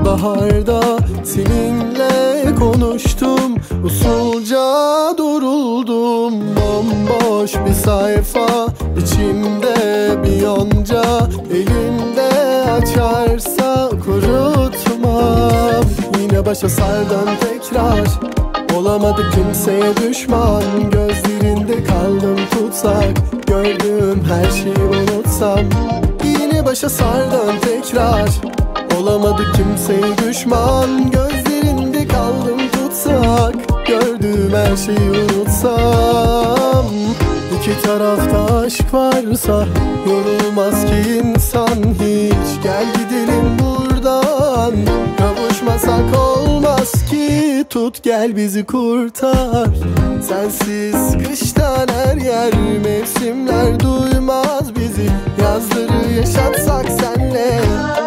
baharda seninle konuştum, usulca duruldum. Bomboş bir sayfa, içimde bir yonca, elimde açarsa kurutmam. Yine başa sardan tekrar, olamadık kimseye düşman. Gözlerinde kaldım tutsak, gördüğüm her şeyi unutsam. Yine başa sardan tekrar, olamadık kimseye düşman. Gözlerinde kaldım tutsak, gördüğüm her şeyi unutsam. İki tarafta aşk varsa yorulmaz ki insan hiç. Gel gidelim buradan, kavuşmasak olmaz ki. Tut gel bizi kurtar, sensiz kıştan her yer. Mevsimler duymaz bizi, yazları yaşatsak senle.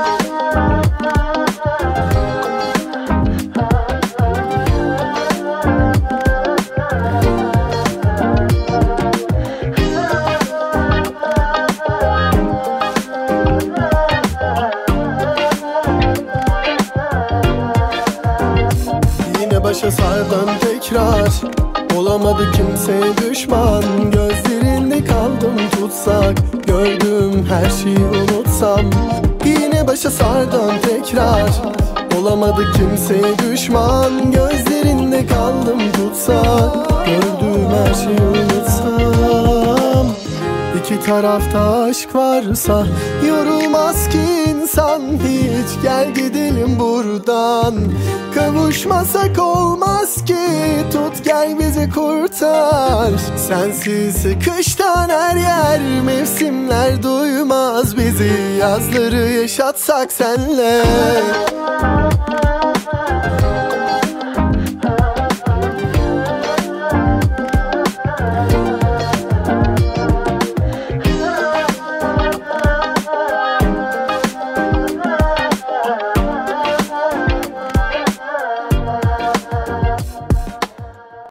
Başa sardan tekrar, olamadı kimseye düşman. Gözlerinde kaldım tutsak, gördüğüm her şeyi unutsam. Yine başa sardan tekrar, olamadı kimseye düşman. Gözlerinde kaldım tutsak, gördüğüm her şeyi unutsam. İki tarafta aşk varsa yorulmaz ki insan hiç. Gel gidelim buradan, kavuşmasak olmaz ki. Tut gel bizi kurtar, sensiz kıştan her yer. Mevsimler duymaz bizi, yazları yaşatsak senle.